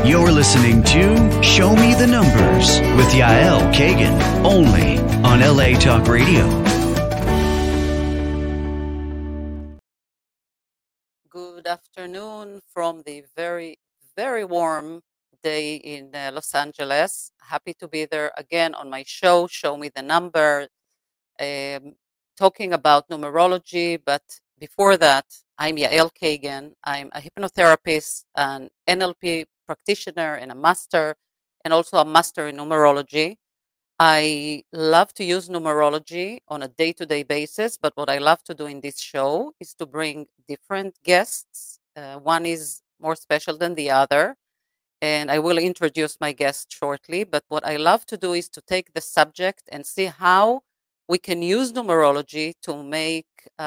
You're listening to Show Me the Numbers with Yael Kagan, only on LA Talk Radio. Good afternoon from the very, very warm day in Los Angeles. Happy to be there again on my show, Show Me the Number, talking about numerology. But before that, I'm Yael Kagan. I'm a hypnotherapist, an NLP practitioner, and a master, and also a master in numerology. I love to use numerology on a day-to-day basis, but what I love to do in this show is to bring different guests. One is more special than the other, and I will introduce my guest shortly. But what I love to do is to take the subject and see how we can use numerology to make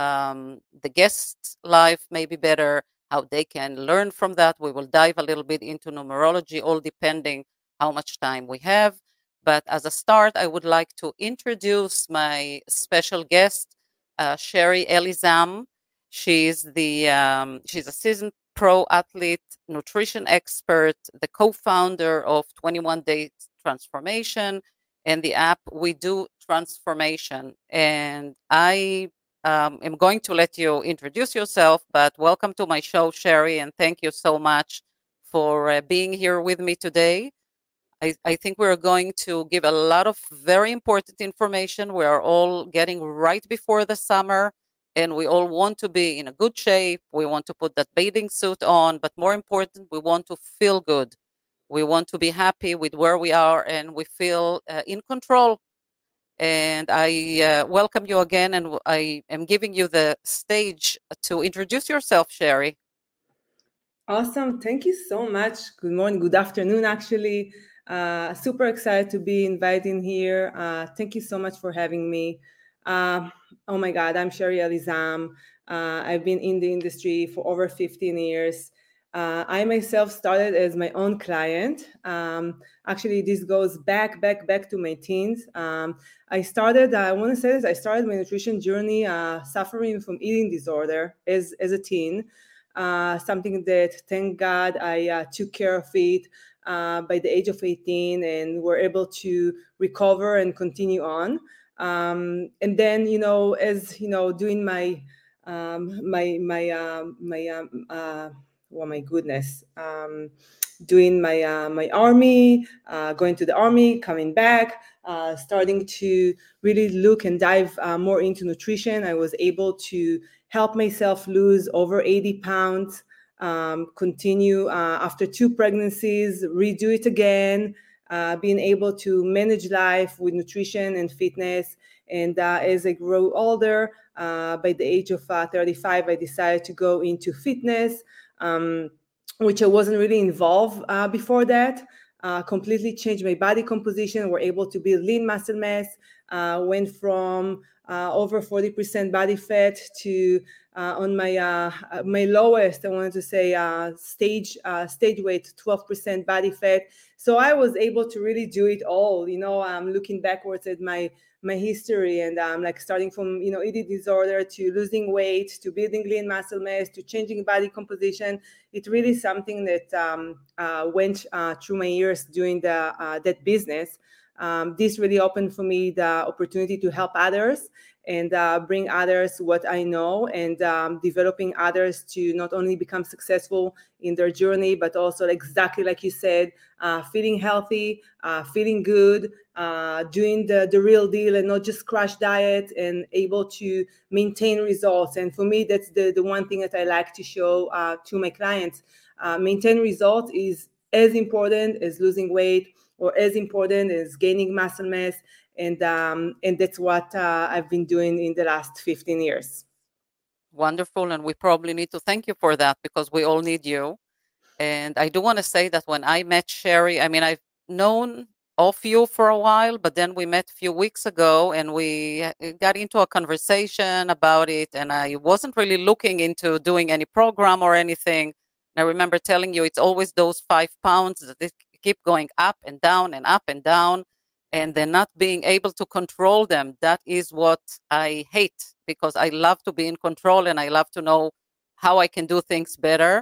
the guest's life maybe better, how they can learn from that. We will dive a little bit into numerology, all depending how much time we have. But as a start, I would like to introduce my special guest, Sherry Elizam. She's a seasoned pro athlete, nutrition expert, the co-founder of 21 Days Transformation and the app We Do Transformation. And I am going to let you introduce yourself, but welcome to my show, Sherry, and thank you so much for being here with me today. I think we're going to give a lot of very important information. We are all getting right before the summer, and we all want to be in a good shape. We want to put that bathing suit on, but more important, we want to feel good. We want to be happy with where we are, and we feel in control. And I welcome you again, and I am giving you the stage to introduce yourself, Sherry. Awesome. Thank you so much. Good morning. Good afternoon, actually. Super excited to be invited here. Thank you so much for having me. Oh my God, I'm Sherry Elizam. I've been in the industry for over 15 years. I myself started as my own client. Actually, this goes back to my teens. I started my nutrition journey suffering from eating disorder as a teen. Something that, thank God, I took care of it by the age of 18 and were able to recover and continue on. And then, doing my doing my army, going to the army, coming back, starting to really look and dive more into nutrition. I was able to help myself lose over 80 pounds, continue after 2 pregnancies, redo it again, being able to manage life with nutrition and fitness. And as I grew older, by the age of 35, I decided to go into fitness, which I wasn't really involved before that. Completely changed my body composition. We're able to build lean muscle mass. Went from over 40% body fat to on my lowest, I wanted to say stage weight, 12% body fat. So I was able to really do it all. I'm looking backwards at my history, and like starting from eating disorder to losing weight to building lean muscle mass to changing body composition. It's really something that went through my years doing that business. This really opened for me the opportunity to help others and bring others what I know, and developing others to not only become successful in their journey, but also exactly like you said, feeling healthy, feeling good, doing the real deal and not just crash diet, and able to maintain results. And for me, that's the one thing that I like to show to my clients. Maintain results is as important as losing weight, or as important as gaining muscle mass. And that's what I've been doing in the last 15 years. Wonderful. And we probably need to thank you for that, because we all need you. And I do want to say that when I met Sherry, I mean, I've known of you for a while, but then we met a few weeks ago and we got into a conversation about it. And I wasn't really looking into doing any program or anything. And I remember telling you it's always those 5 pounds that they keep going up and down and up and down, and then not being able to control them. That is what I hate, because I love to be in control and I love to know how I can do things better.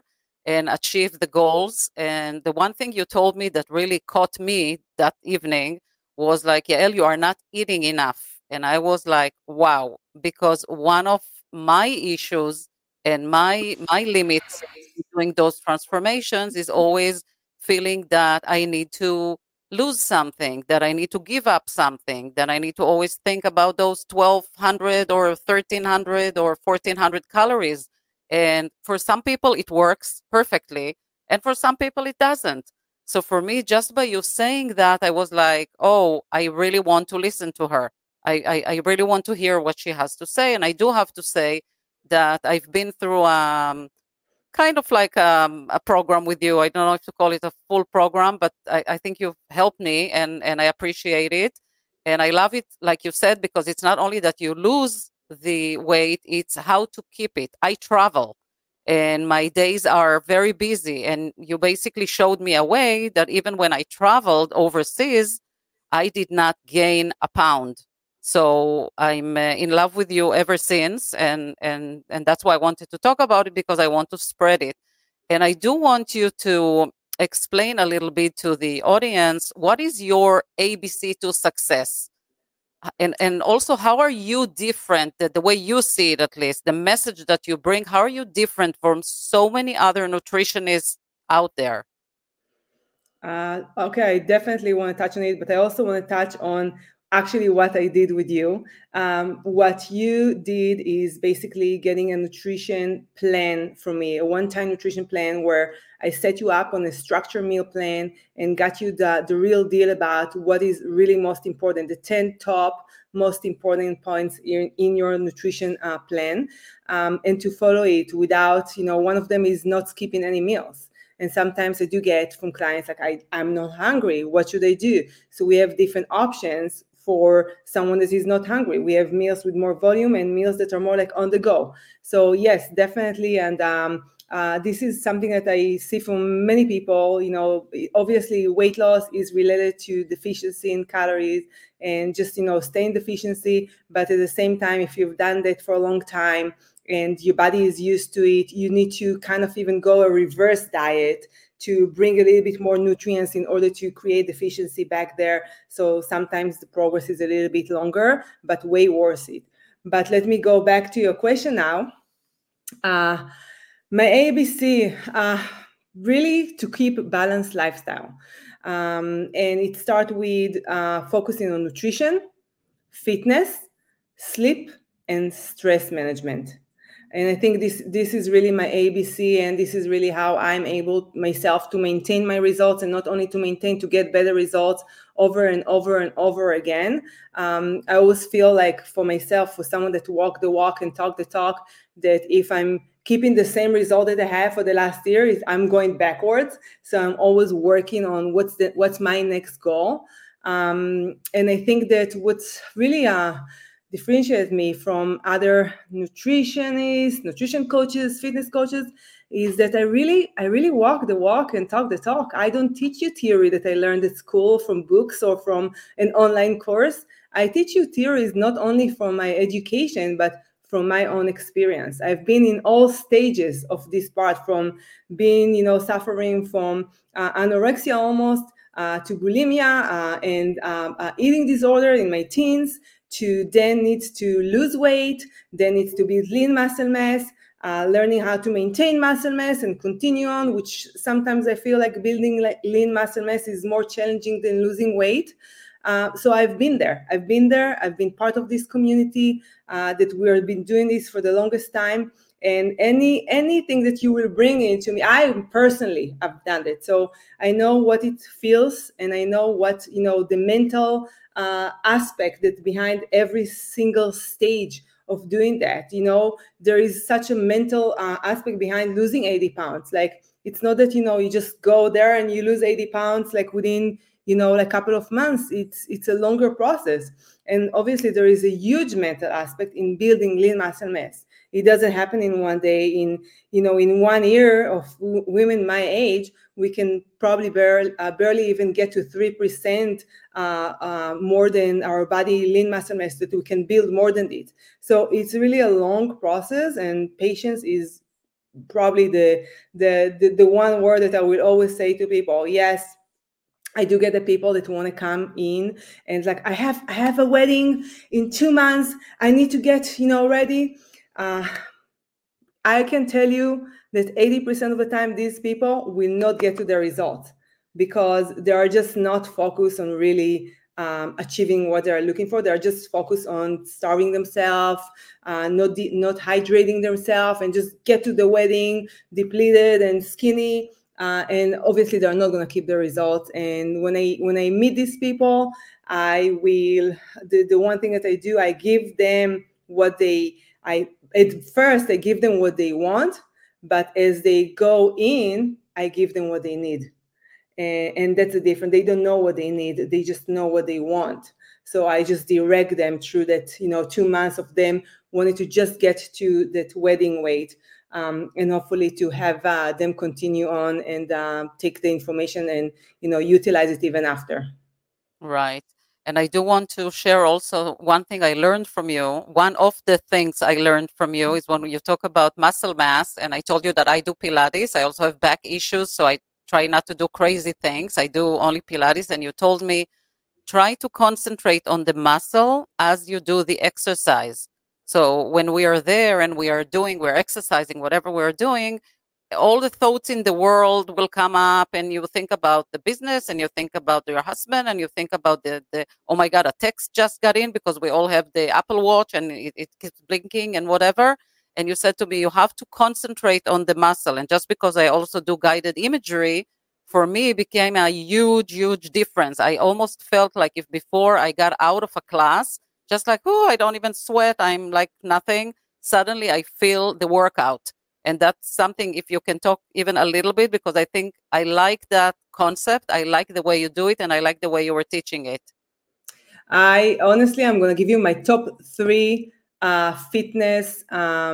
and achieve the goals. And the one thing you told me that really caught me that evening was like, Yael, you are not eating enough. And I was like, wow, because one of my issues and my limits doing those transformations is always feeling that I need to lose something, that I need to give up something, that I need to always think about those 1,200 or 1,300 or 1,400 calories. And for some people, it works perfectly. And for some people, it doesn't. So for me, just by you saying that, I was like, oh, I really want to listen to her. I really want to hear what she has to say. And I do have to say that I've been through kind of like a program with you. I don't know if to call it a full program, but I think you've helped me, and I appreciate it. And I love it, like you said, because it's not only that you lose the weight, it's how to keep it. I travel and my days are very busy. And you basically showed me a way that even when I traveled overseas, I did not gain a pound. So I'm in love with you ever since, and that's why I wanted to talk about it, because I want to spread it. And I do want you to explain a little bit to the audience, what is your ABC to success? And also, how are you different, the way you see it, at least, the message that you bring, how are you different from so many other nutritionists out there? Okay, I definitely want to touch on it, but I also want to touch on actually what I did with you. What you did is basically getting a nutrition plan for me, a one-time nutrition plan where I set you up on a structured meal plan and got you the real deal about what is really most important, the 10 top most important points in your nutrition plan, and to follow it without, one of them is not skipping any meals. And sometimes I do get from clients like, I'm not hungry. What should I do? So we have different options for someone that is not hungry. We have meals with more volume and meals that are more like on the go. So yes, definitely. And this is something that I see from many people. Obviously weight loss is related to deficiency in calories and just, stay in deficiency. But at the same time, if you've done that for a long time, and your body is used to it, you need to kind of even go a reverse diet to bring a little bit more nutrients in order to create deficiency back there. So sometimes the progress is a little bit longer, but way worth it. But let me go back to your question now. My ABC, really to keep a balanced lifestyle. And it starts with focusing on nutrition, fitness, sleep, and stress management. And I think this is really my ABC, and this is really how I'm able myself to maintain my results, and not only to maintain, to get better results over and over and over again. I always feel like for myself, for someone that walk the walk and talk the talk, that if I'm keeping the same result that I have for the last year, I'm going backwards. So I'm always working on what's my next goal. And I think that what's really differentiates me from other nutritionists, nutrition coaches, fitness coaches, is that I really walk the walk and talk the talk. I don't teach you theory that I learned at school from books or from an online course. I teach you theories not only from my education, but from my own experience. I've been in all stages of this part, from being, suffering from anorexia almost, to bulimia and eating disorder in my teens, to then needs to lose weight, then needs to build lean muscle mass, learning how to maintain muscle mass and continue on, which sometimes I feel like building lean muscle mass is more challenging than losing weight. So I've been there. I've been part of this community that we've been doing this for the longest time. And anything that you will bring into me, I personally have done it. So I know what it feels, and I know what, the mental aspect that's behind every single stage of doing that. There is such a mental aspect behind losing 80 pounds. Like, it's not that, you just go there and you lose 80 pounds like within, like a couple of months. It's a longer process. And obviously there is a huge mental aspect in building lean muscle mass. It doesn't happen in one day. In 1 year of women my age, we can probably barely even get to 3% more than our body lean muscle mass, that we can build more than it. So it's really a long process, and patience is probably the one word that I will always say to people. Yes, I do get the people that want to come in and it's like, I have a wedding in 2 months. I need to get, ready. I can tell you that 80% of the time, these people will not get to the result because they are just not focused on really achieving what they're looking for. They're just focused on starving themselves, not hydrating themselves, and just get to the wedding depleted and skinny. And obviously, they're not going to keep the results. And when I meet these people, I will the one thing that I do, I give them what at first I give them what they want, but as they go in, I give them what they need. And that's the difference. They don't know what they need. They just know what they want. So I just direct them through that, 2 months of them wanting to just get to that wedding weight, and hopefully to have them continue on and take the information and, utilize it even after. Right. And I do want to share also one thing I learned from you. One of the things I learned from you is when you talk about muscle mass, and I told you that I do Pilates. I also have back issues, so I try not to do crazy things. I do only Pilates. And you told me, try to concentrate on the muscle as you do the exercise. So when we are there and we're exercising, whatever we're doing, all the thoughts in the world will come up, and you think about the business, and you think about your husband, and you think about the oh my God, a text just got in, because we all have the Apple Watch and it keeps blinking and whatever. And you said to me, you have to concentrate on the muscle. And just because I also do guided imagery, for me, it became a huge, huge difference. I almost felt like if before I got out of a class, just like, oh, I don't even sweat, I'm like nothing. Suddenly I feel the workout. And that's something, if you can talk even a little bit, because I think I like that concept. I like the way you do it, and I like the way you were teaching it. I'm going to give you my top 3 fitness,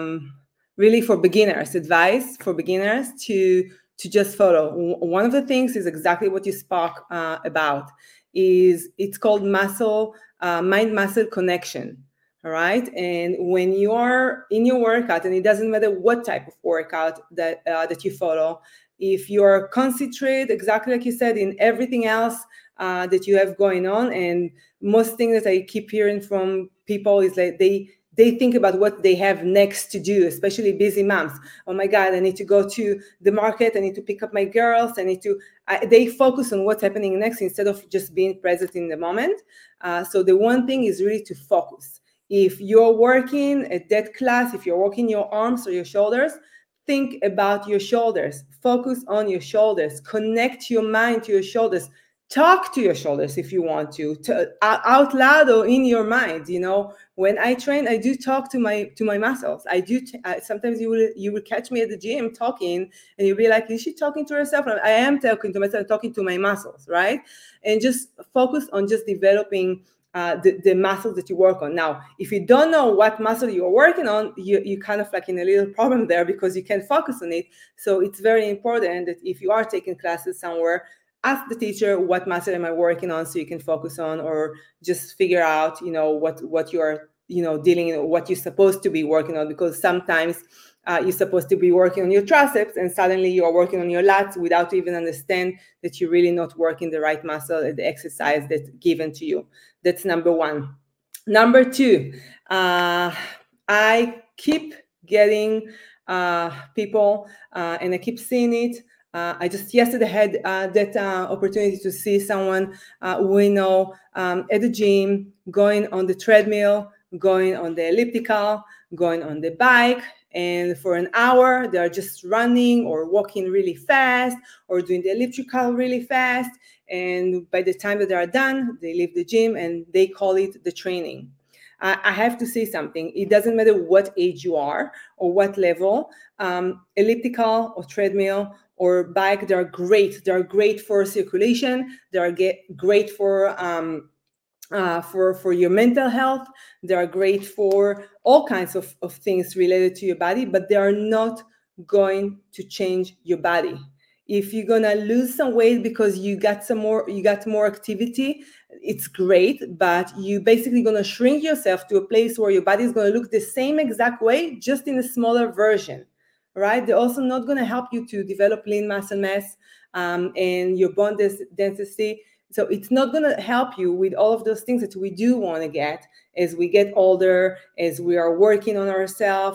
really for beginners, advice for beginners to just follow. One of the things is exactly what you spoke about. It's called mind-muscle connection. All right. And when you are in your workout, and it doesn't matter what type of workout that you follow, if you are concentrated, exactly like you said, in everything else that you have going on, and most things that I keep hearing from people is like they think about what they have next to do, especially busy moms. Oh my God, I need to go to the market. I need to pick up my girls. They focus on what's happening next instead of just being present in the moment. So the one thing is really to focus. If you're working at that class, if you're working your arms or your shoulders, think about your shoulders. Focus on your shoulders. Connect your mind to your shoulders. Talk to your shoulders if you want to out loud or in your mind. When I train, I do talk to my muscles. I do. Sometimes you will catch me at the gym talking, and you'll be like, "Is she talking to herself?" I am talking to myself, talking to my muscles, right? And just focus on just developing the muscles that you work on. Now, if you don't know what muscle you're working on, you kind of like in a little problem there because you can't focus on it. So it's very important that if you are taking classes somewhere, ask the teacher, what muscle am I working on, so you can focus on, or just figure out, what you are, dealing, what you're supposed to be working on, because sometimes you're supposed to be working on your triceps and suddenly you are working on your lats without even understand that you're really not working the right muscle at the exercise that's given to you. That's number 1. Number 2, I keep getting people, and I keep seeing it. I just yesterday had that opportunity to see someone we know at the gym, going on the treadmill, going on the elliptical, going on the bike, and for an hour they're just running or walking really fast or doing the elliptical really fast. And by the time that they are done, they leave the gym and they call it the training. I have to say something. It doesn't matter what age you are or what level, elliptical or treadmill or bike, they're great. They're great for circulation. They are great for your mental health. They are great for all kinds of things related to your body, but they are not going to change your body. If you're gonna lose some weight because you got more activity, it's great, but you basically gonna shrink yourself to a place where your body is gonna look the same exact way, just in a smaller version. right? They're also not going to help you to develop lean muscle mass and your bone density. So it's not going to help you with all of those things that we do want to get as we get older, as we are working on ourselves.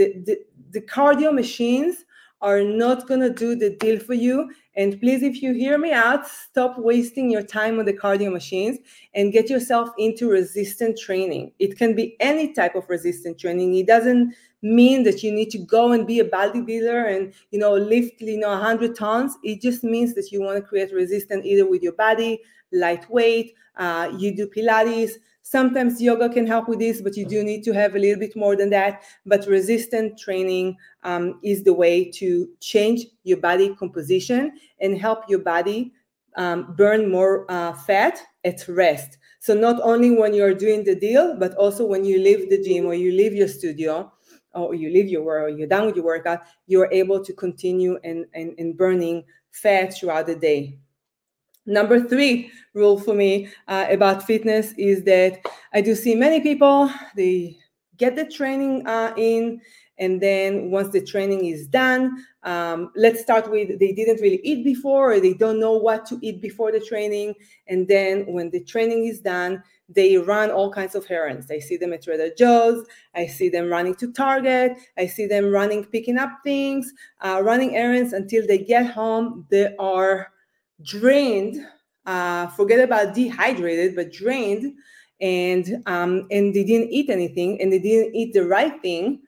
The cardio machines are not going to do the deal for you. And please, if you hear me out, stop wasting your time on the cardio machines and get yourself into resistant training. It can be any type of resistant training. It doesn't mean that you need to go and be a bodybuilder and lift 100 tons. It just means that you want to create resistance either with your body, lightweight, you do Pilates. Sometimes yoga can help with this, but you do need to have a little bit more than that. But resistant training is the way to change your body composition and help your body burn more fat at rest. So not only when you're doing the deal, but also when you leave the gym or you leave your studio or you leave your work or you're done with your workout, you're able to continue and burning fat throughout the day. Number 3 rule for me about fitness is that I do see many people, they get the training in, and then once the training is done, let's start with they didn't really eat before, or they don't know what to eat before the training. And then when the training is done, they run all kinds of errands. I see them at Trader Joe's. I see them running to Target. I see them picking up things, running errands until they get home. They are drained, forget about dehydrated, but drained, and they didn't eat anything, and they didn't eat the right thing.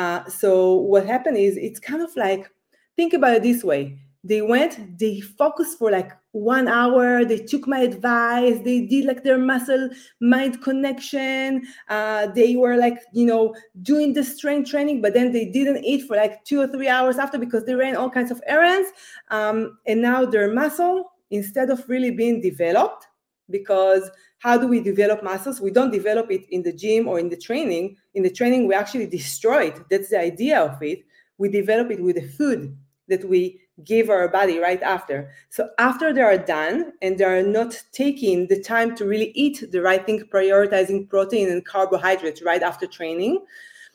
So what happened is, it's kind of like, think about it this way. They focused for like 1 hour. They took my advice. They did like their muscle mind connection. They were like, doing the strength training, but then they didn't eat for like 2 or 3 hours after because they ran all kinds of errands. And now their muscle, instead of really being developed, because how do we develop muscles? We don't develop it in the gym or in the training. In the training, we actually destroy it. That's the idea of it. We develop it with the food that we give our body right after. So after they are done and they are not taking the time to really eat the right thing, prioritizing protein and carbohydrates right after training,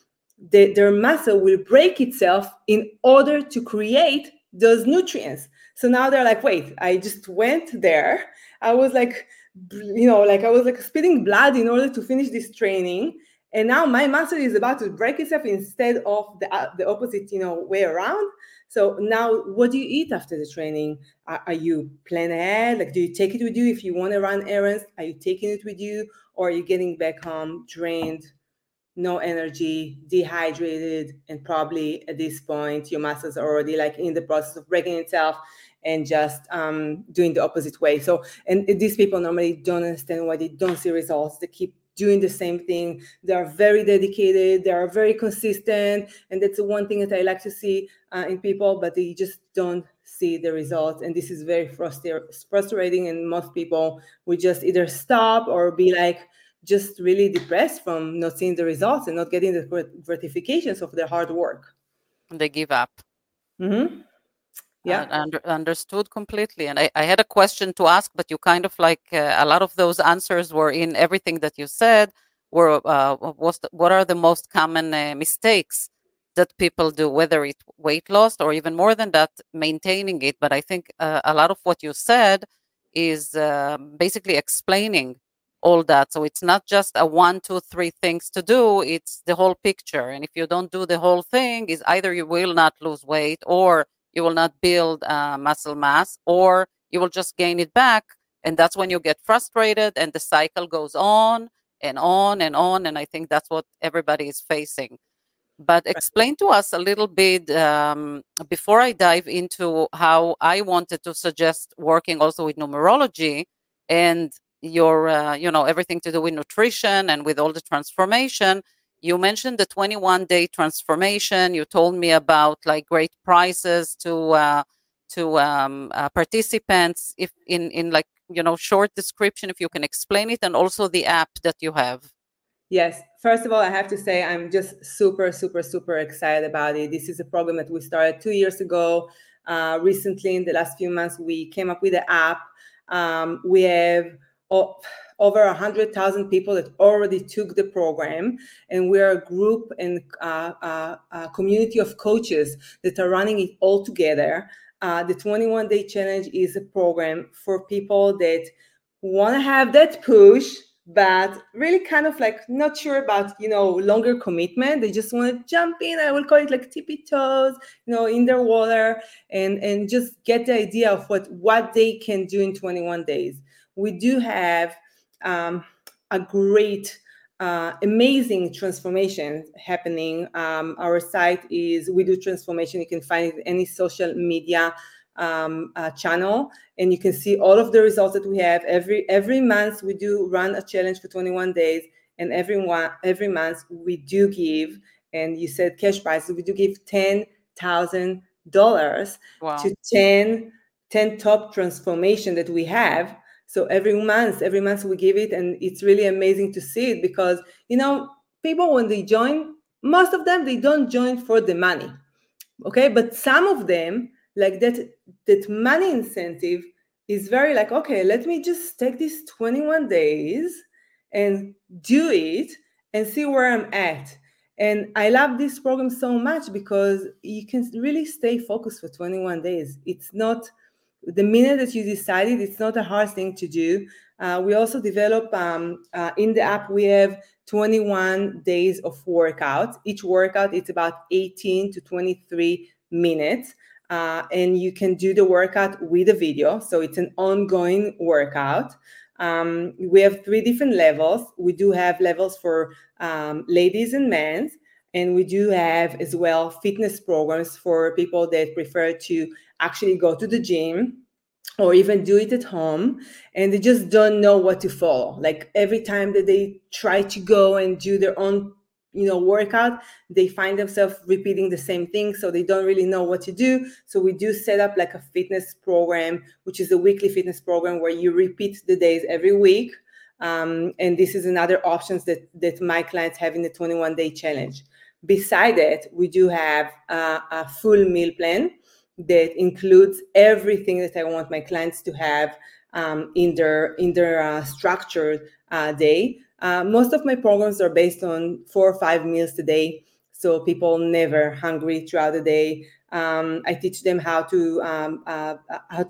their muscle will break itself in order to create those nutrients. So now they're like, wait, I just went there. I was like, I was like spitting blood in order to finish this training. And now my muscle is about to break itself instead of the opposite, way around. So now what do you eat after the training? Are you plan ahead? Like, do you take it with you? If you want to run errands, are you taking it with you? Or are you getting back home drained, no energy, dehydrated, and probably at this point, your muscles are already like in the process of breaking itself and just doing the opposite way. So, and these people normally don't understand why they don't see results. They keep doing the same thing. They are very dedicated. They are very consistent. And that's the one thing that I like to see in people, but they just don't see the results. And this is very frustrating. And most people will just either stop or be like, just really depressed from not seeing the results and not getting the gratifications of their hard work. And they give up. Mm-hmm. Yeah. Understood completely. And I had a question to ask, but you kind of like a lot of those answers were in everything that you said. What are the most common mistakes that people do, whether it's weight loss or even more than that, maintaining it? But I think a lot of what you said is basically explaining all that. So it's not just a 1, 2, 3 things to do, it's the whole picture. And if you don't do the whole thing, is either you will not lose weight, or you will not build muscle mass, or you will just gain it back. And that's when you get frustrated and the cycle goes on and on and on. And I think that's what everybody is facing. But explain to us a little bit before I dive into how I wanted to suggest working also with numerology and your, everything to do with nutrition and with all the transformation. You mentioned the 21-day transformation. You told me about like great prices to participants. If in like, short description, if you can explain it, and also the app that you have. Yes. First of all, I have to say I'm just super, super, super excited about it. This is a program that we started 2 years ago. Recently, in the last few months, we came up with an app. We have over 100,000 people that already took the program, and we are a group and a community of coaches that are running it all together. The 21-day challenge is a program for people that want to have that push, but really kind of like not sure about, longer commitment. They just want to jump in. I will call it like tippy toes, in their water, and just get the idea of what they can do in 21 days. We do have a great, amazing transformation happening. Our site is We Do Transformation. You can find it in any social media channel, and you can see all of the results that we have. Every month we do run a challenge for 21 days, and every month we do give, and you said cash prizes, we do give $10,000 to 10 top transformation that we have. So every month we give it, and it's really amazing to see it, because people, when they join, most of them, they don't join for the money, okay? But some of them, like that money incentive is very like, okay, let me just take these 21 days and do it and see where I'm at. And I love this program so much because you can really stay focused for 21 days. It's not the minute that you decided, it's not a hard thing to do. We also develop in the app, we have 21 days of workouts. Each workout, it's about 18 to 23 minutes. And you can do the workout with a video. So it's an ongoing workout. We have 3 different levels. We do have levels for ladies and men. And we do have as well fitness programs for people that prefer to actually go to the gym or even do it at home, and they just don't know what to follow. Like every time that they try to go and do their own workout, they find themselves repeating the same thing, so they don't really know what to do. So we do set up like a fitness program, which is a weekly fitness program where you repeat the days every week. And this is another options that my clients have in the 21-day challenge. Beside that, we do have a full meal plan that includes everything that I want my clients to have in their structured day. Most of my programs are based on 4 or 5 meals a day, so people never hungry throughout the day. I teach them how to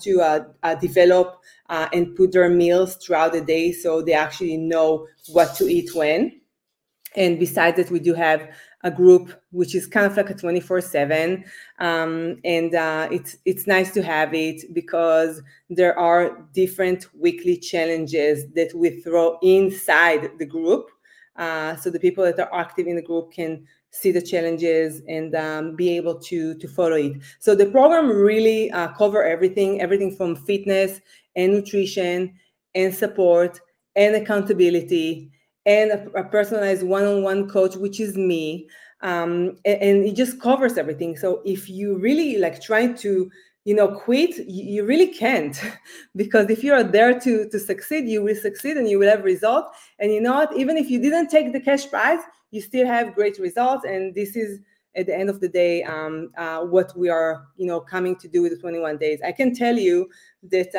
develop and put their meals throughout the day, so they actually know what to eat when. And besides that, we do have a group which is kind of like a 24/7, and it's nice to have it because there are different weekly challenges that we throw inside the group, so the people that are active in the group can see the challenges and be able to follow it. So the program really cover everything from fitness and nutrition and support and accountability and a personalized one-on-one coach, which is me. And it just covers everything. So if you really like trying to, quit, you really can't, because if you are there to succeed, you will succeed and you will have results. And you know what? Even if you didn't take the cash prize, you still have great results. And this is, at the end of the day, what we are, coming to do with the 21 days. I can tell you that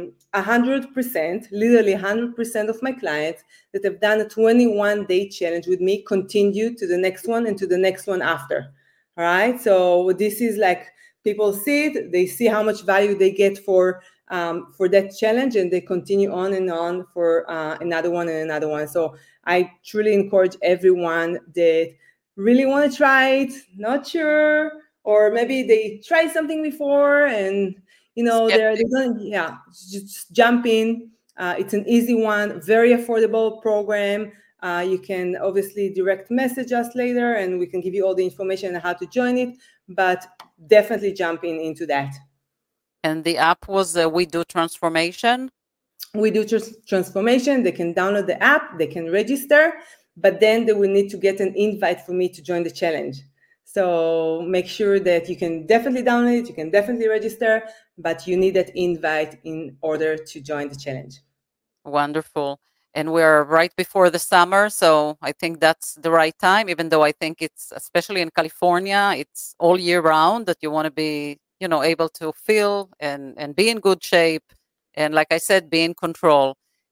100%, literally 100% of my clients that have done a 21-day challenge with me continue to the next one and to the next one after. All right. So this is like people see it, they see how much value they get for that challenge, and they continue on and on for another one and another one. So I truly encourage everyone that really want to try it, not sure, or maybe they tried something before and they're going, just jump in. It's an easy one, very affordable program. You can obviously direct message us later and we can give you all the information on how to join it, but definitely jump into that. And the app was We Do Transformation? We Do Transformation. They can download the app, they can register, but then they will need to get an invite for me to join the challenge. So make sure that you can definitely download it, you can definitely register, but you need that invite in order to join the challenge. Wonderful. And we're right before the summer, so I think that's the right time, even though I think it's, especially in California, it's all year round that you want to be, able to feel and be in good shape. And like I said, be in control.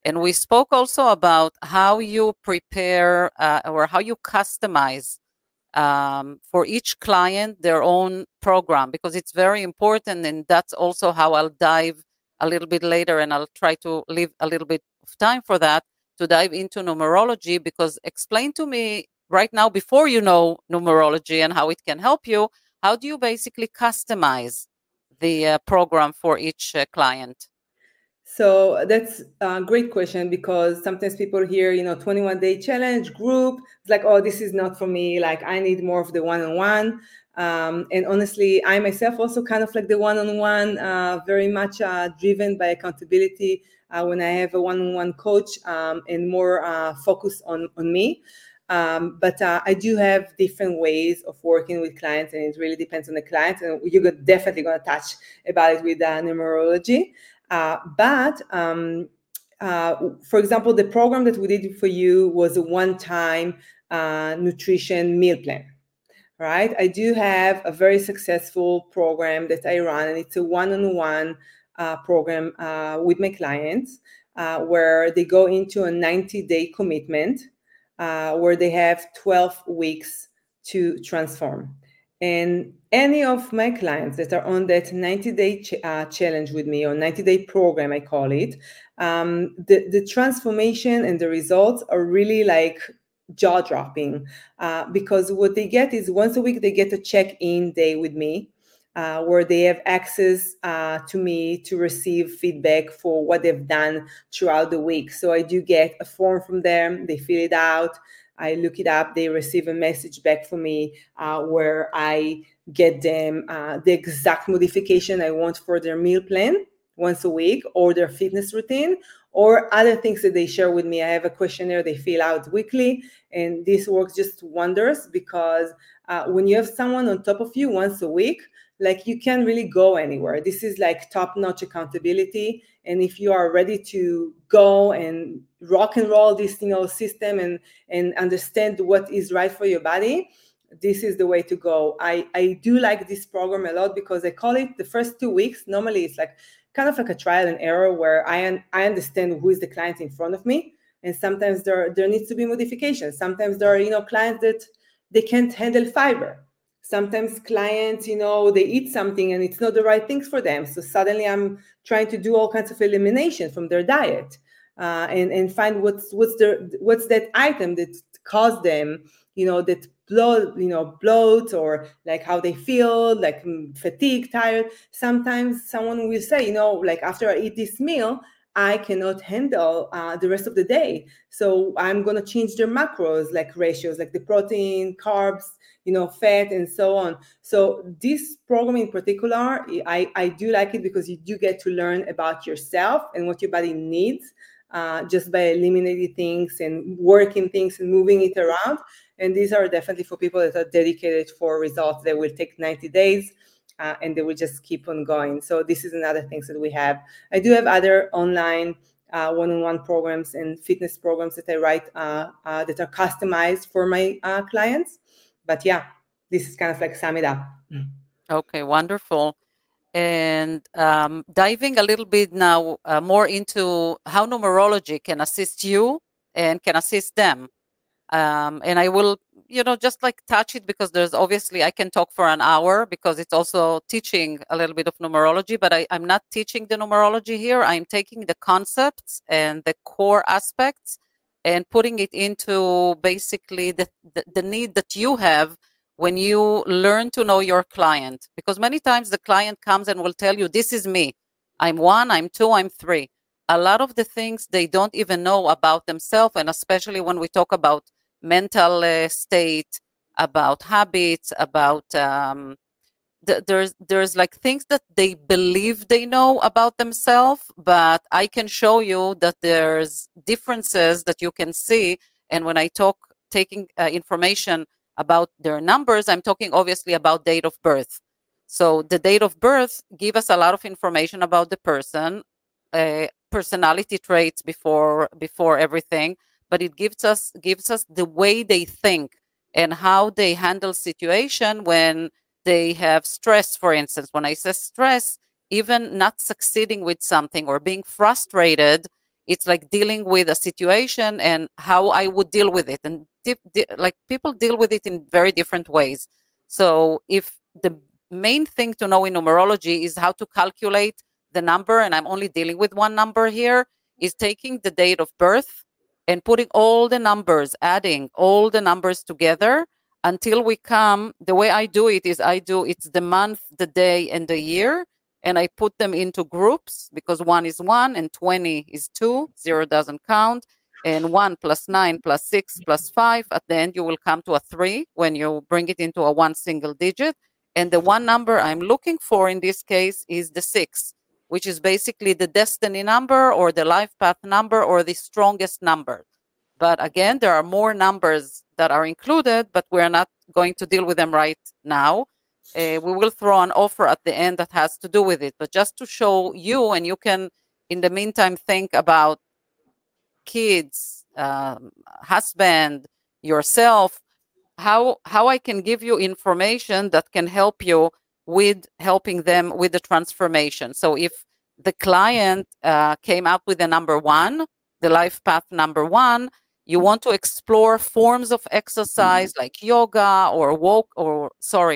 And we spoke also about how you prepare or how you customize for each client their own program, because it's very important. And that's also how I'll dive a little bit later, and I'll try to leave a little bit of time for that, to dive into numerology. Because explain to me right now, before you know numerology and how it can help you, how do you basically customize the program for each client? So that's a great question, because sometimes people hear, 21-day challenge group. It's like, oh, this is not for me. Like, I need more of the one-on-one. And honestly, I myself also kind of like the one-on-one, very much driven by accountability when I have a one-on-one coach, and more focus on me. But I do have different ways of working with clients, and it really depends on the client. And you're definitely going to touch about it with numerology. But for example, the program that we did for you was a one-time nutrition meal plan, right? I do have a very successful program that I run, and it's a one-on-one program with my clients, where they go into a 90-day commitment, where they have 12 weeks to transform. And any of my clients that are on that 90-day challenge with me, or 90-day program, I call it, the transformation and the results are really like jaw-dropping, because what they get is once a week they get a check-in day with me, where they have access to me to receive feedback for what they've done throughout the week. So I do get a form from them, they fill it out, I look it up, they receive a message back from me, where I get them the exact modification I want for their meal plan once a week, or their fitness routine, or other things that they share with me. I have a questionnaire they fill out weekly, and this works just wonders, because when you have someone on top of you once a week, like, you can't really go anywhere. This is like top-notch accountability. And if you are ready to go and rock and roll this, system and understand what is right for your body, this is the way to go. I do like this program a lot, because I call it the first 2 weeks. Normally it's like kind of like a trial and error, where I understand who is the client in front of me. And sometimes there needs to be modifications. Sometimes there are, clients that they can't handle fiber. Sometimes clients, they eat something and it's not the right things for them. So suddenly I'm trying to do all kinds of elimination from their diet, and find what's that item that caused them, that bloat, or like how they feel, like fatigue, tired. Sometimes someone will say, like, after I eat this meal, I cannot handle the rest of the day. So I'm going to change their macros, like ratios, like the protein, carbs, fat, and so on. So this program in particular, I do like it, because you do get to learn about yourself and what your body needs, just by eliminating things and working things and moving it around. And these are definitely for people that are dedicated for results. They will take 90 days. And they will just keep on going. So this is another thing that we have. I do have other online one-on-one programs and fitness programs that I write that are customized for my clients. But yeah, this is kind of like sum it up. Okay, wonderful. And diving a little bit now more into how numerology can assist you and can assist them. And I will, just like touch it, because there's obviously, I can talk for an hour, because it's also teaching a little bit of numerology, but I'm not teaching the numerology here. I'm taking the concepts and the core aspects and putting it into basically the need that you have when you learn to know your client. Because many times the client comes and will tell you, this is me. I'm 1, I'm 2, I'm 3. A lot of the things they don't even know about themselves, and especially when we talk about mental state, about habits, about there's like things that they believe they know about themselves, but I can show you that there's differences that you can see. And when I talk taking information about their numbers, I'm talking obviously about date of birth. So the date of birth give us a lot of information about the person, personality traits before everything, but it gives us the way they think and how they handle situation when they have stress. For instance, when I say stress, even not succeeding with something or being frustrated It's like dealing with a situation and how I would deal with it. And like people deal with it in very different ways. So if the main thing to know in numerology is how to calculate the number, and I'm only dealing with one number here, is taking the date of birth and putting all the numbers, adding all the numbers together until we come. The way I do it is it's the month, the day, and the year, and I put them into groups because 1 is 1 and 20 is 2, 0 doesn't count, and 1 plus 9 plus 6 plus 5, at the end you will come to a 3 when you bring it into a one single digit. And the one number I'm looking for in this case is the 6, which is basically the destiny number or the life path number or the strongest number. But again, there are more numbers that are included, but we're not going to deal with them right now. We will throw an offer at the end that has to do with it. But just to show you, and you can, in the meantime, think about kids, husband, yourself, how I can give you information that can help you with helping them with the transformation. So if the client came up with the number 1, the life path number 1, you want to explore forms of exercise like yoga or walk, or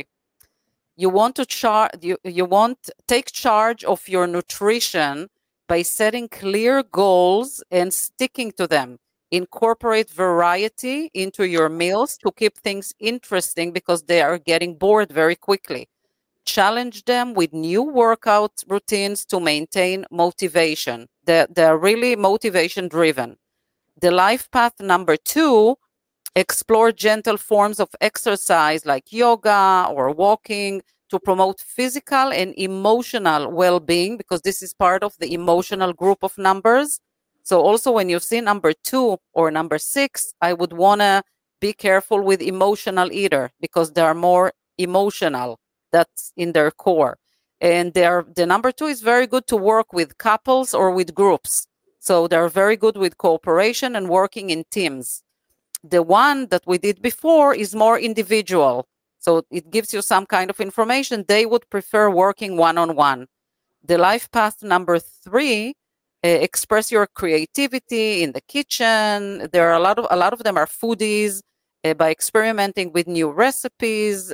you want to take charge of your nutrition by setting clear goals and sticking to them. Incorporate variety into your meals to keep things interesting because they are getting bored very quickly. Challenge them with new workout routines to maintain motivation. They're really motivation driven. The life path number 2, explore gentle forms of exercise like yoga or walking to promote physical and emotional well-being, because this is part of the emotional group of numbers. So also when you see number 2 or number 6, I would want to be careful with emotional eater because they are more emotional. That's in their core. And the number 2 is very good to work with couples or with groups. So they're very good with cooperation and working in teams. The one that we did before is more individual. So it gives you some kind of information. They would prefer working one-on-one. The life path number 3, express your creativity in the kitchen. There are a lot of them are foodies. By experimenting with new recipes,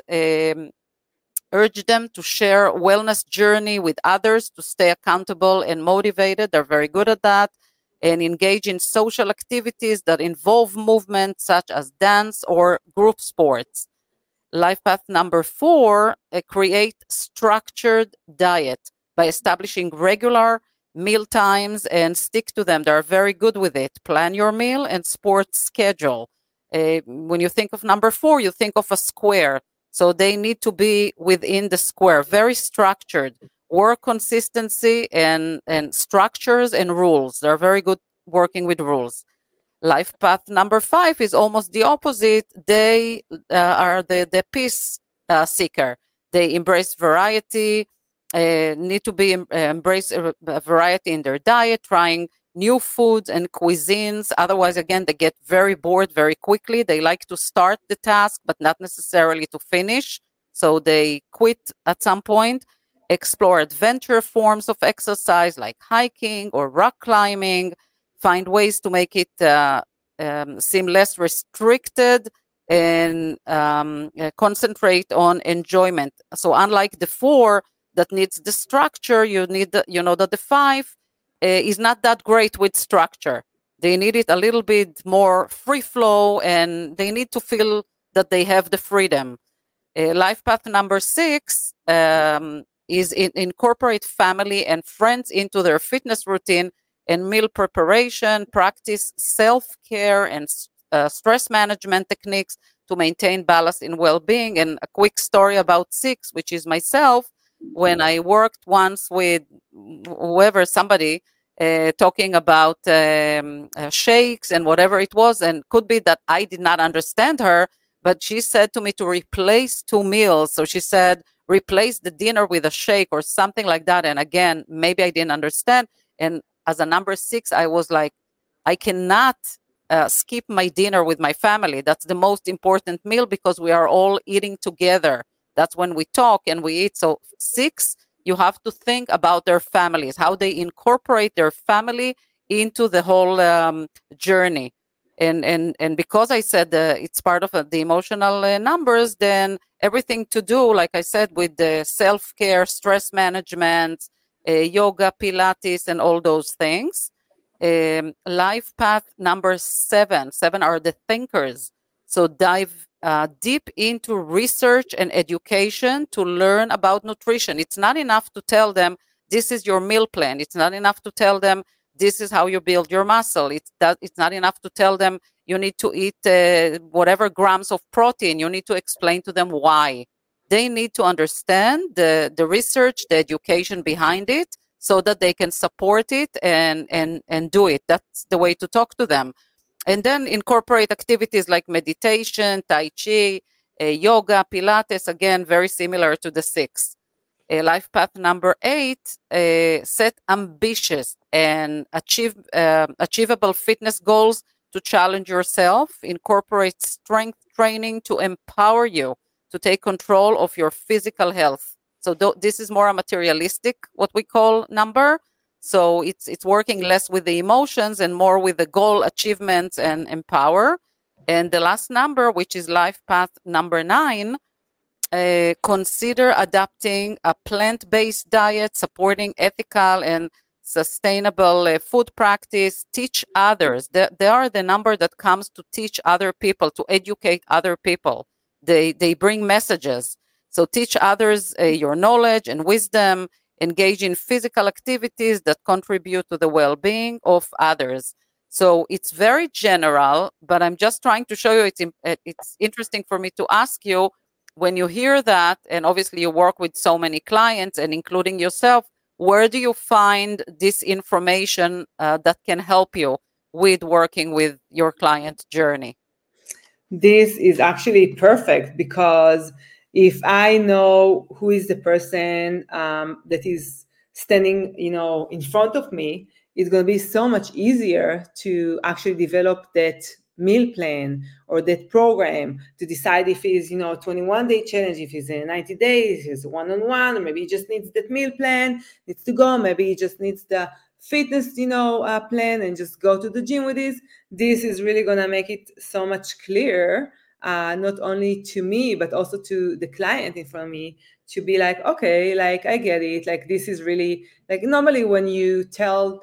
urge them to share wellness journey with others to stay accountable and motivated. They're very good at that. And engage in social activities that involve movement, such as dance or group sports. Life path number 4, create structured diet by establishing regular meal times and stick to them. They're very good with it. Plan your meal and sports schedule. When you think of number 4, you think of a square. So they need to be within the square, very structured. Work consistency and structures and rules. They're very good working with rules. Life path number 5 is almost the opposite. They are the peace seeker. They embrace variety, need to be embrace variety in their diet, trying new foods and cuisines. Otherwise, again, they get very bored very quickly. They like to start the task, but not necessarily to finish. So they quit at some point. Explore adventure forms of exercise like hiking or rock climbing. Find ways to make it seem less restricted and concentrate on enjoyment. So unlike the 4 that needs the structure, you know that the 5 is not that great with structure. They need it a little bit more free flow, and they need to feel that they have the freedom. Life path number 6 is incorporate family and friends into their fitness routine and meal preparation, practice self-care and stress management techniques to maintain balance in well-being. And a quick story about 6, which is myself, when I worked once with somebody talking about shakes and whatever it was, and could be that I did not understand her, but she said to me to replace 2 meals. So she said, replace the dinner with a shake or something like that. And again, maybe I didn't understand. And as a number 6, I was like, I cannot skip my dinner with my family. That's the most important meal because we are all eating together. That's when we talk and we eat. So 6, you have to think about their families, how they incorporate their family into the whole journey. And because I said it's part of the emotional numbers, then everything to do, like I said, with the self-care, stress management, yoga, Pilates, and all those things. Life path number 7 are the thinkers. So dive deep into research and education to learn about nutrition. It's not enough to tell them this is your meal plan. It's not enough to tell them this is how you build your muscle. It's not enough to tell them you need to eat whatever grams of protein. You need to explain to them why. They need to understand the research, the education behind it, so that they can support it and do it. That's the way to talk to them. And then incorporate activities like meditation, Tai Chi, yoga, Pilates, again, very similar to the 6. Life path number 8, set ambitious and achievable fitness goals to challenge yourself. Incorporate strength training to empower you to take control of your physical health. So this is more a materialistic, what we call, number. So it's working less with the emotions and more with the goal, achievements, and empower. And the last number, which is life path number 9, consider adapting a plant-based diet, supporting ethical and sustainable food practice. Teach others. They are the number that comes to teach other people, to educate other people. They bring messages. So teach others your knowledge and wisdom. Engage in physical activities that contribute to the well-being of others. So it's very general, but I'm just trying to show you it's interesting for me to ask you, when you hear that, and obviously you work with so many clients and including yourself, where do you find this information that can help you with working with your client journey? This is actually perfect, because if I know who is the person that is standing, in front of me, it's going to be so much easier to actually develop that meal plan or that program, to decide if it's 21-day challenge, if it's in 90 days, if it's one-on-one, or maybe he just needs that meal plan, needs to go, maybe he just needs the fitness plan and just go to the gym with this. This is really going to make it so much clearer, not only to me but also to the client in front of me, to be like, okay, like I get it, like this is really, like, normally when you tell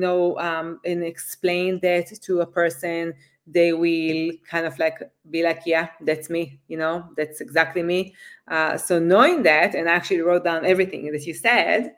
and explain that to a person, they will kind of like be like, yeah, that's me, that's exactly me. So knowing that, and actually wrote down everything that you said,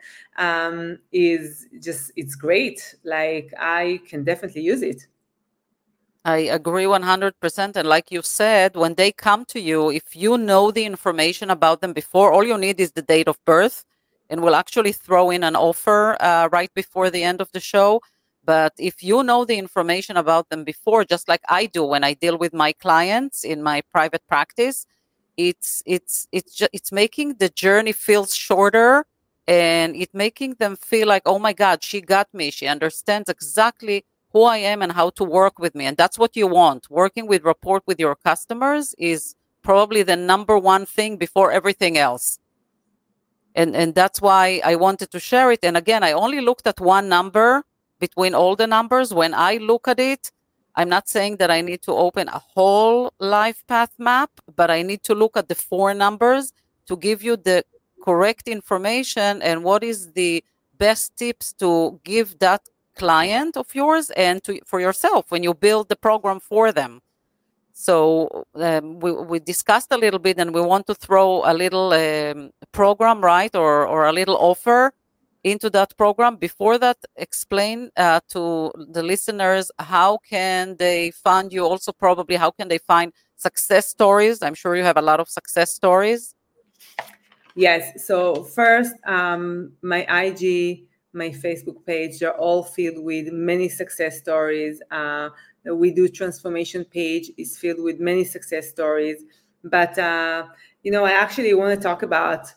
it's great. Like, I can definitely use it. I agree 100%. And like you said, when they come to you, if you know the information about them before, all you need is the date of birth, and we'll actually throw in an offer right before the end of the show. But if you know the information about them before, just like I do when I deal with my clients in my private practice, it's making the journey feel shorter, and it making them feel like, oh my God, she got me. She understands exactly who I am and how to work with me. And that's what you want. Working with rapport with your customers is probably the number one thing before everything else. And that's why I wanted to share it. And again, I only looked at one number between all the numbers. When I look at it, I'm not saying that I need to open a whole life path map, but I need to look at the 4 numbers to give you the correct information and what is the best tips to give that client of yours and for yourself when you build the program for them. So we discussed a little bit, and we want to throw a little program, right, or a little offer into that program. Before that, explain to the listeners, how can they find you? Also, probably, how can they find success stories? I'm sure you have a lot of success stories. Yes. So first, my IG, my Facebook page, they're all filled with many success stories. We do transformation page is filled with many success stories. But I actually want to talk about.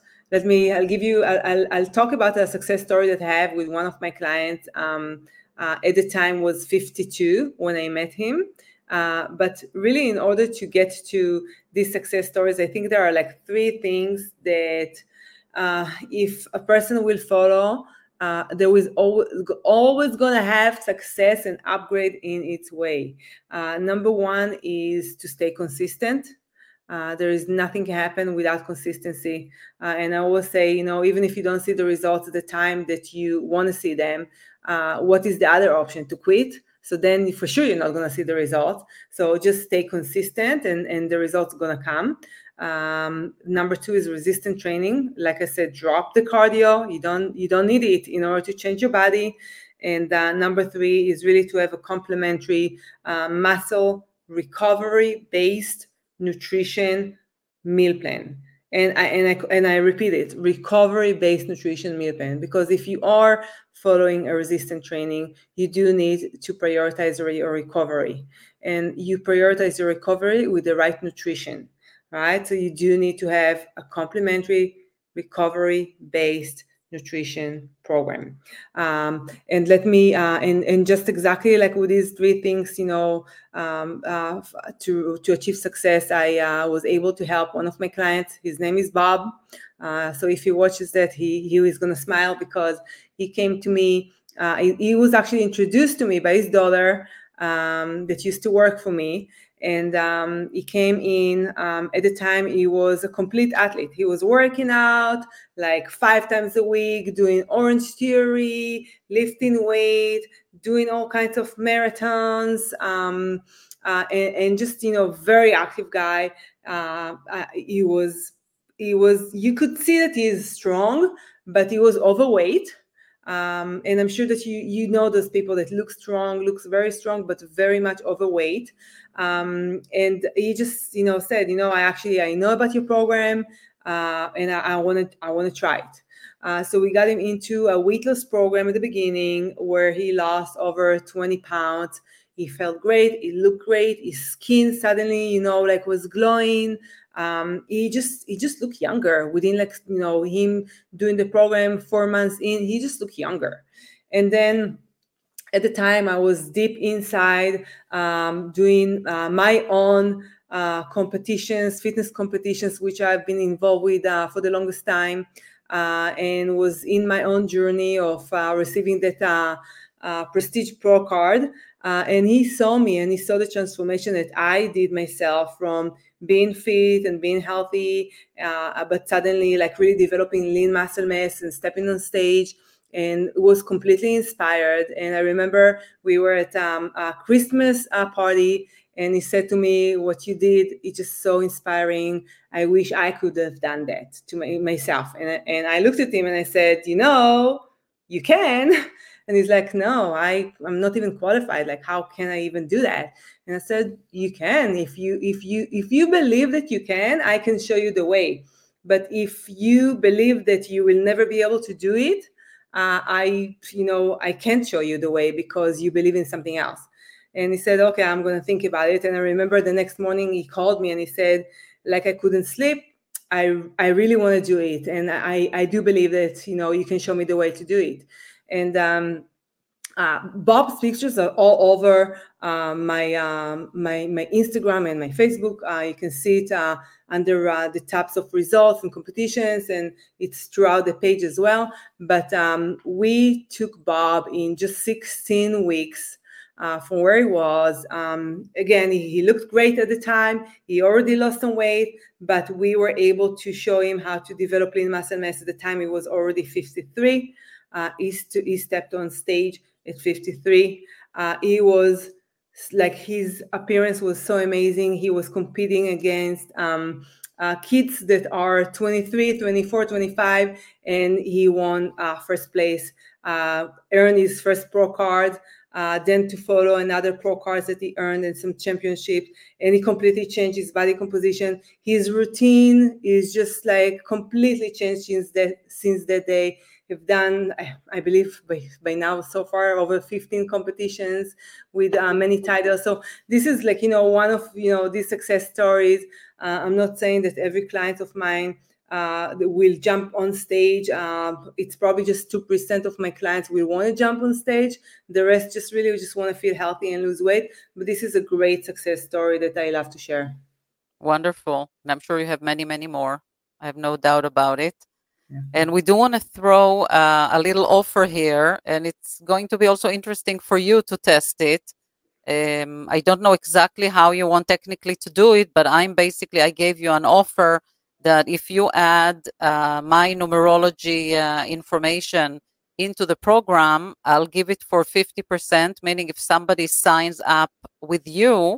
I'll talk about a success story that I have with one of my clients. At the time was 52 when I met him. But really, in order to get to these success stories, I think there are like 3 things that if a person will follow, there is always going to have success and upgrade in its way. Number one is to stay consistent. There is nothing can happen without consistency. And I always say, even if you don't see the results at the time that you want to see them, what is the other option? To quit? So then for sure you're not going to see the results. So just stay consistent and the results are going to come. Number two is resistant training. Like I said, drop the cardio. You don't need it in order to change your body. And number three is really to have a complementary muscle recovery based nutrition meal plan. And I repeat it, recovery-based nutrition meal plan, because if you are following a resistant training, you do need to prioritize your recovery, and you prioritize your recovery with the right nutrition, right? So you do need to have a complementary recovery-based nutrition program. And let me and just exactly like with these three things, to achieve success, I was able to help one of my clients. His name is Bob. So if he watches that, he is going to smile, because he came to me. He was actually introduced to me by his daughter that used to work for me. And he came in, at the time he was a complete athlete. He was working out like 5 times a week, doing Orange Theory, lifting weight, doing all kinds of marathons, and just, very active guy. He was, you could see that he is strong, but he was overweight. And I'm sure that you know those people that looks very strong, but very much overweight. And he just, said, I know about your program, and I want to try it. So we got him into a weight loss program at the beginning, where he lost over 20 pounds. He felt great. He looked great. His skin suddenly, was glowing. He just looked younger within him doing the program 4 months in. He just looked younger. And then at the time I was deep inside doing my own fitness competitions, which I've been involved with for the longest time, and was in my own journey of receiving that Prestige Pro card. And he saw me, and he saw the transformation that I did myself from being fit and being healthy, but suddenly really developing lean muscle mass and stepping on stage, and was completely inspired. And I remember we were at a Christmas party, and he said to me, "What you did is just so inspiring. I wish I could have done that to myself." And I looked at him and I said, "You can." And he's like, "No, I'm not even qualified. Like, how can I even do that?" And I said, "You can. If you believe that you can, I can show you the way. But if you believe that you will never be able to do it, I can't show you the way, because you believe in something else." And he said, "Okay, I'm going to think about it." And I remember the next morning he called me and he said, I couldn't sleep. I really want to do it. And I do believe that, you can show me the way to do it. And Bob's pictures are all over my Instagram and my Facebook. You can see it under the tabs of results and competitions, and it's throughout the page as well. But we took Bob in just 16 weeks from where he was. Again, he looked great at the time. He already lost some weight, but we were able to show him how to develop lean muscle mass. At the time, he was already 53. He stepped on stage at 53. He was his appearance was so amazing. He was competing against kids that are 23, 24, 25, and he won first place, earned his first pro card, then to follow another pro cards that he earned and some championships, and he completely changed his body composition. His routine is just completely changed since that day. We've done, I believe, by now so far over 15 competitions with many titles. So this is one of these success stories. I'm not saying that every client of mine will jump on stage. It's probably just 2% of my clients will want to jump on stage. The rest just want to feel healthy and lose weight. But this is a great success story that I love to share. Wonderful. And I'm sure you have many, many more. I have no doubt about it. And we do want to throw a little offer here, and it's going to be also interesting for you to test it. I don't know exactly how you want technically to do it, but I gave you an offer that if you add my numerology information into the program, I'll give it for 50%, meaning if somebody signs up with you,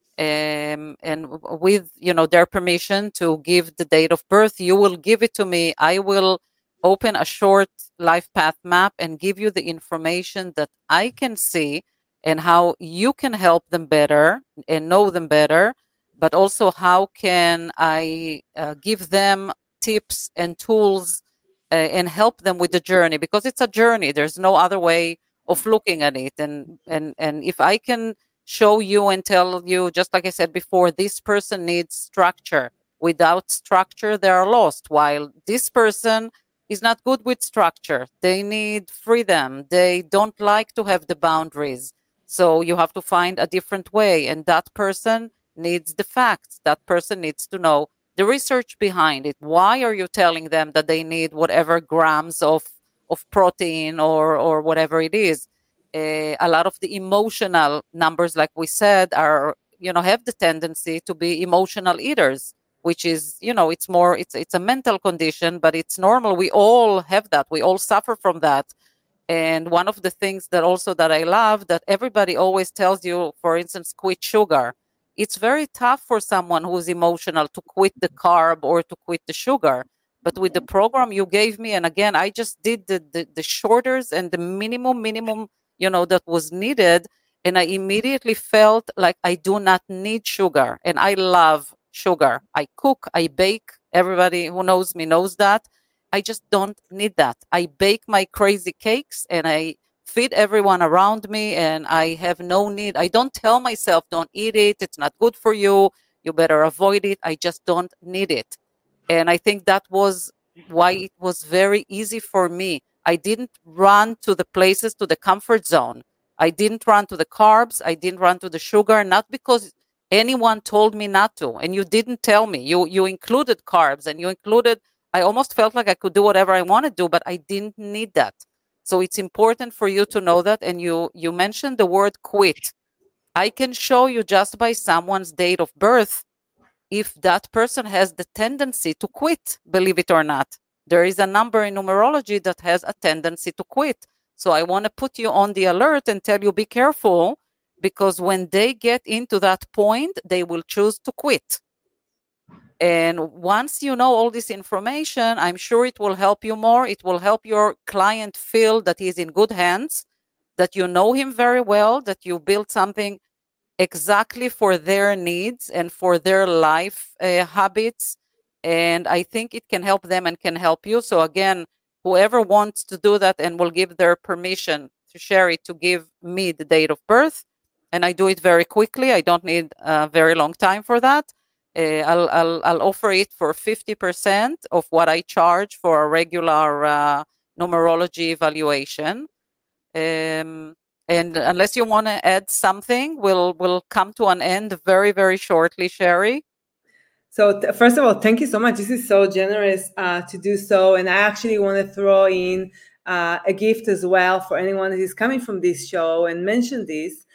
and with their permission to give the date of birth, you will give it to me. I will open a short life path map and give you the information that I can see and how you can help them better and know them better, but also how can I give them tips and tools and help them with the journey, because it's a journey. There's no other way of looking at it. And if I can show you and tell you, just like I said before, this person needs structure. Without structure, they are lost. While this person is not good with structure. They need freedom. They don't like to have the boundaries. So you have to find a different way. And that person needs the facts. That person needs to know the research behind it. Why are you telling them that they need whatever grams of protein or whatever it is? A lot of the emotional numbers, like we said, are have the tendency to be emotional eaters, which is it's a mental condition, but it's normal. We all have that. We all suffer from that. And one of the things that I love, that everybody always tells you, for instance, quit sugar. It's very tough for someone who's emotional to quit the carb or to quit the sugar. But with the program you gave me, and again, I just did the shorters and the minimum, that was needed. And I immediately felt like I do not need sugar. And I love sugar. I cook, I bake. Everybody who knows me knows that. I just don't need that. I bake my crazy cakes and I feed everyone around me, and I have no need. I don't tell myself, don't eat it. It's not good for you. You better avoid it. I just don't need it. And I think that was why it was very easy for me. I didn't run to the places, to the comfort zone. I didn't run to the carbs. I didn't run to the sugar, not because anyone told me not to. And you didn't tell me. You included carbs, and I almost felt like I could do whatever I want to do, but I didn't need that. So it's important for you to know that. And you mentioned the word quit. I can show you just by someone's date of birth if that person has the tendency to quit, believe it or not. There is a number in numerology that has a tendency to quit. So I want to put you on the alert and tell you, be careful, because when they get into that point, they will choose to quit. And once you know all this information, I'm sure it will help you more. It will help your client feel that he's in good hands, that you know him very well, that you build something exactly for their needs and for their life habits. And I think it can help them and can help you. So again, whoever wants to do that and will give their permission to share it, to give me the date of birth, and I do it very quickly. I don't need a very long time for that. I'll offer it for 50% of what I charge for a regular numerology evaluation. And unless you want to add something, we'll come to an end very, very shortly, Sherry. So first of all, thank you so much. This is so generous to do so. And I actually want to throw in a gift as well for anyone that is coming from this show and mention this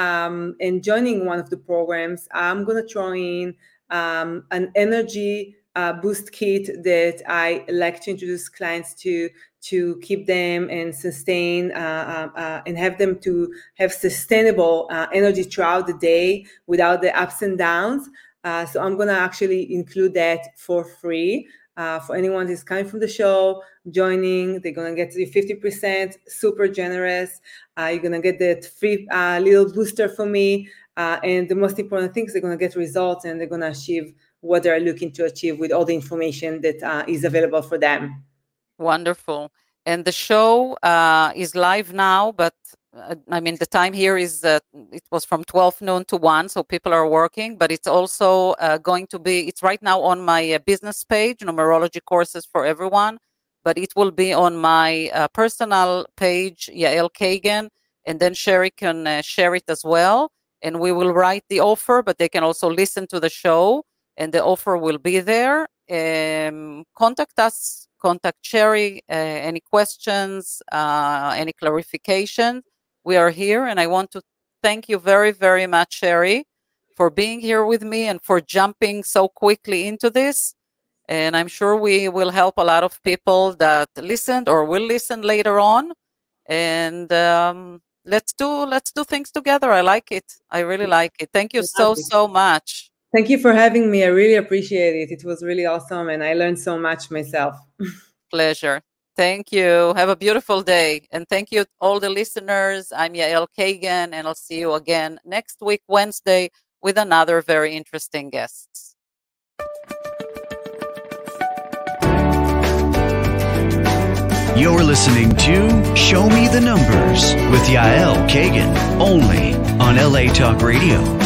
and joining one of the programs. I'm going to throw in an energy boost kit that I like to introduce clients to keep them and sustain and have them to have sustainable energy throughout the day without the ups and downs. So I'm going to actually include that for free for anyone who's coming from the show, joining. They're going to get the 50%, super generous. You're going to get that free little booster from me. And the most important thing is they're going to get results, and they're going to achieve what they're looking to achieve with all the information that is available for them. Wonderful. And the show is live now, but I mean, the time here is it was from 12 noon to 1, so people are working, but it's also going to be, it's right now on my business page, Numerology Courses for Everyone, but it will be on my personal page, Yael Kagan, and then Sherry can share it as well, and we will write the offer, but they can also listen to the show, and the offer will be there. contact us, contact Sherry, any questions, any clarification. We are here, and I want to thank you very, very much, Sherry, for being here with me and for jumping so quickly into this. And I'm sure we will help a lot of people that listened or will listen later on. And let's do things together. I like it. I really like it. Thank you so much. Thank you for having me. I really appreciate it. It was really awesome, and I learned so much myself. Pleasure. Thank you. Have a beautiful day. And thank you, all the listeners. I'm Yael Kagan, and I'll see you again next week, Wednesday, with another very interesting guest. You're listening to Show Me the Numbers with Yael Kagan, only on LA Talk Radio.